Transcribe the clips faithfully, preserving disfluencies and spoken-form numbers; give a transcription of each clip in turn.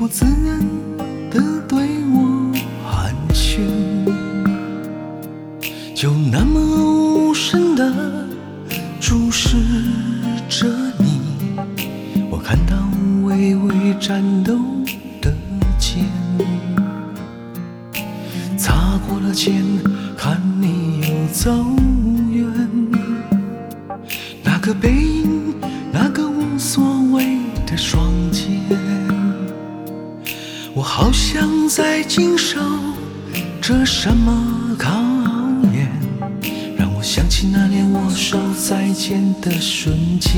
不自然地对我寒暄，就那么无声地注视着你。我看到微微颤抖的肩，擦过了肩，看你又走远。那个背影，那个无所谓的双肩，我好像在经受着什么考验，让我想起那年握手再见的瞬间。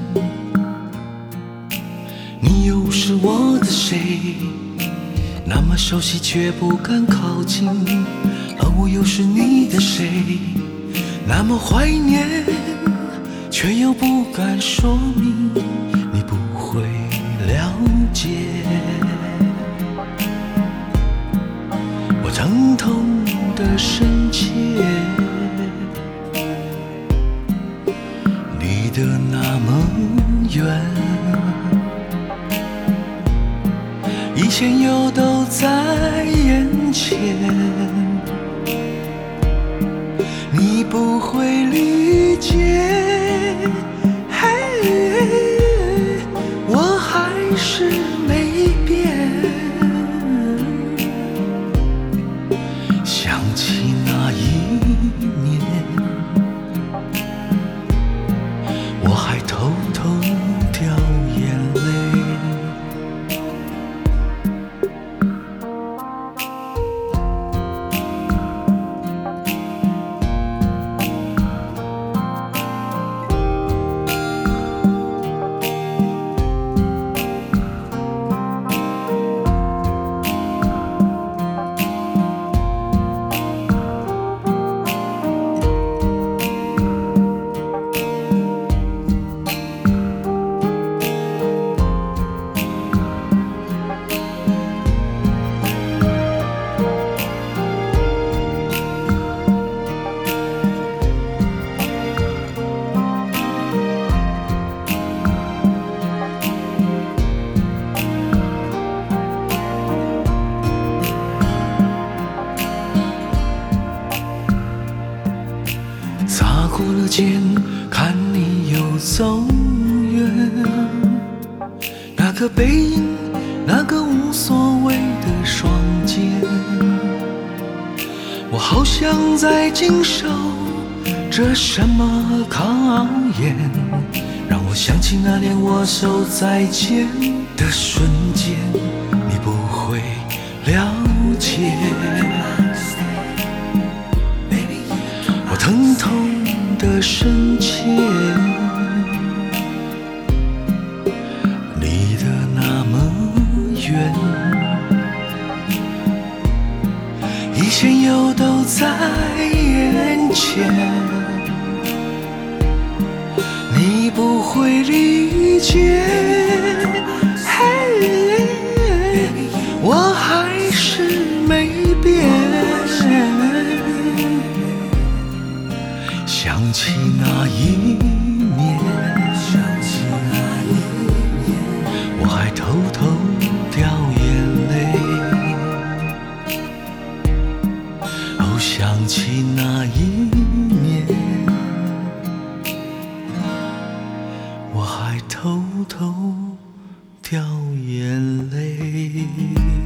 你又是我的谁？那么熟悉却不敢靠近，而我又是你的谁？那么怀念却又不敢说明，你不会了解我疼痛的深切。离得那么远，以前又都在眼前，你不会理解，嘿，我还是没变。想起那一年，我还偷偷掉眼泪。擦过了肩，看你又走远。那个背影，那个无所谓的双肩，我好像在经受着什么考验，让我想起那年握手再见的瞬间，你不会了解我疼痛的深切。离得那么远，以前又都在眼前，你不会理解，嘿，我还是没变。想起那一年，我还偷偷掉眼泪。哦，想起那一年，我还偷偷掉眼泪。